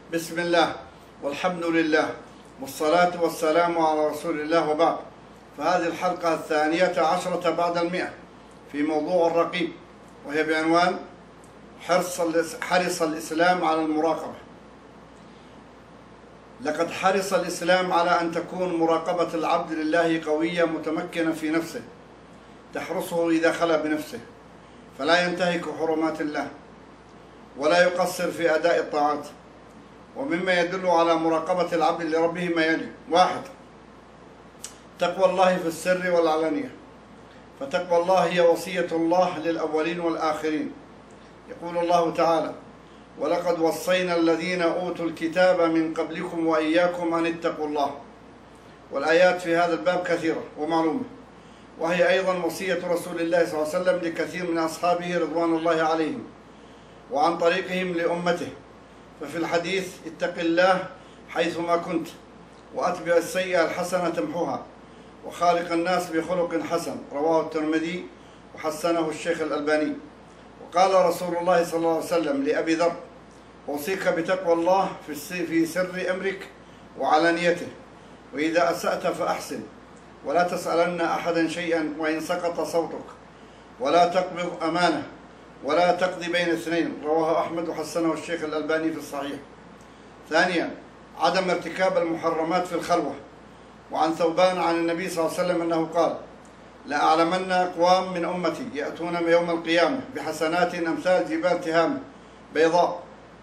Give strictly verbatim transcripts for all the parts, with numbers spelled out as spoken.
بسم الله والحمد لله والصلاة والسلام على رسول الله، وبعد. فهذه الحلقة الثانية عشرة بعد المئة في موضوع الرقيب، وهي بعنوان حرص حرص الإسلام على المراقبة. لقد حرص الإسلام على أن تكون مراقبة العبد لله قوية متمكنة في نفسه، تحرسه إذا خلا بنفسه، فلا ينتهك حرمات الله ولا يقصر في أداء الطاعات. ومما يدل على مراقبة العبد لربه ما يلي: واحد، تقوى الله في السر والعلانية، فتقوى الله هي وصية الله للأولين والآخرين. يقول الله تعالى: ولقد وصينا الذين أوتوا الكتاب من قبلكم وإياكم أن اتقوا الله. والآيات في هذا الباب كثيرة ومعلومة، وهي أيضا وصية رسول الله صلى الله عليه وسلم لكثير من أصحابه رضوان الله عليهم، وعن طريقهم لأمته. ففي الحديث: اتق الله حيثما كنت، وأتبع السيئة الحسنة تمحوها، وخالق الناس بخلق حسن. رواه الترمذي وحسنه الشيخ الألباني. وقال رسول الله صلى الله عليه وسلم لأبي ذر: أوصيك بتقوى الله في سر أمرك وعلانيته، وإذا أسأت فأحسن، ولا تسألن أحدا شيئا وإن سقط صوتك، ولا تقبض أمانة، ولا تقضي بين اثنين. رواه أحمد وحسنه الشيخ الألباني في الصحيح. ثانيا، عدم ارتكاب المحرمات في الخلوة. وعن ثوبان عن النبي صلى الله عليه وسلم أنه قال: لأعلمن أقوام من أمتي يأتون يوم القيامة بحسنات أمثال جبال تهام بيضاء،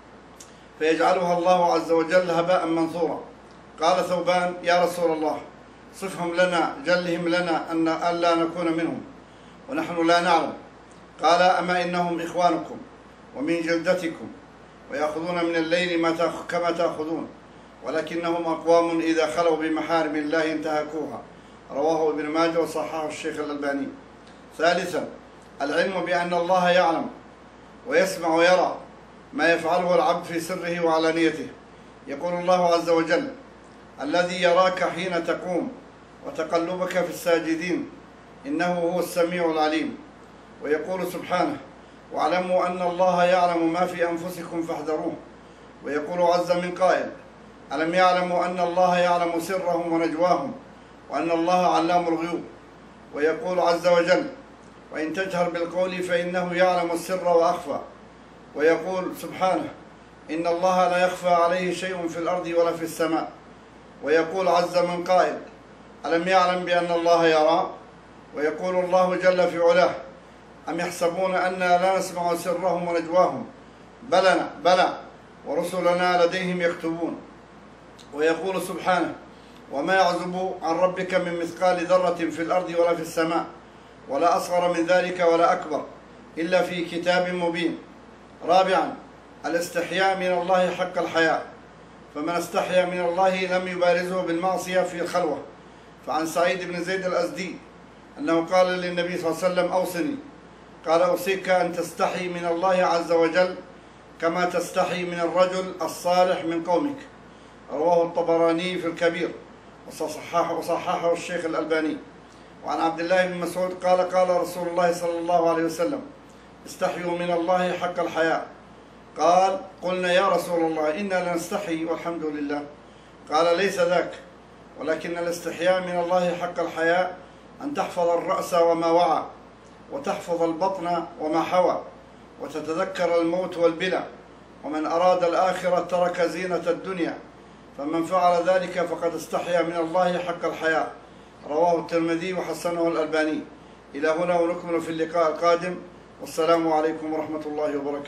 فيجعلها الله عز وجل هباء منثورا. قال ثوبان: يا رسول الله، صفهم لنا، جلهم لنا أن ألا نكون منهم ونحن لا نعلم. قال: أما إنهم إخوانكم ومن جلدتكم، ويأخذون من الليل ما كما تأخذون، ولكنهم أقوام إذا خلوا بمحارم الله انتهكوها. رواه ابن ماجه وصححه الشيخ الألباني. ثالثا، العلم بأن الله يعلم ويسمع ويرى ما يفعله العبد في سره وعلانيته. يقول الله عز وجل: الذي يراك حين تقوم وتقلبك في الساجدين إنه هو السميع العليم. ويقول سبحانه: واعلموا أن الله يعلم ما في أنفسكم فاحذروه. ويقول عز من قائل: ألم يعلموا أن الله يعلم سرهم ونجواهم وأن الله علام الغيوب. ويقول عز وجل: وإن تجهر بالقول فإنه يعلم السر وأخفى. ويقول سبحانه: إن الله لا يخفى عليه شيء في الأرض ولا في السماء. ويقول عز من قائل: ألم يعلم بأن الله يرى. ويقول الله جل في علاه: أم يحسبون أنا لا نسمع سرهم ونجواهم بلى بلى ورسلنا لديهم يكتبون. ويقول سبحانه: وما يعزب عن ربك من مثقال ذرة في الأرض ولا في السماء، ولا أصغر من ذلك ولا أكبر إلا في كتاب مبين. رابعا، الاستحياء من الله حق الحياء، فمن استحيا من الله لم يبارزه بالمعصية في الخلوة. فعن سعيد بن زيد الأزدي أنه قال للنبي صلى الله عليه وسلم: أوصني. قال: أوصيك أن تستحي من الله عز وجل كما تستحي من الرجل الصالح من قومك. رواه الطبراني في الكبير وصححه وصححه الشيخ الألباني. وعن عبد الله بن مسعود قال: قال رسول الله صلى الله عليه وسلم: استحيوا من الله حق الحياء. قال: قلنا يا رسول الله إنا لنستحي والحمد لله. قال: ليس ذاك، ولكن الاستحياء من الله حق الحياء أن تحفظ الرأس وما وعى، وتحفظ البطن وما حوى، وتتذكر الموت والبلى. ومن أراد الآخرة ترك زينة الدنيا، فمن فعل ذلك فقد استحيا من الله حق الحياء. رواه الترمذي وحسنه الألباني. إلى هنا ونكمل في اللقاء القادم، والسلام عليكم ورحمة الله وبركاته.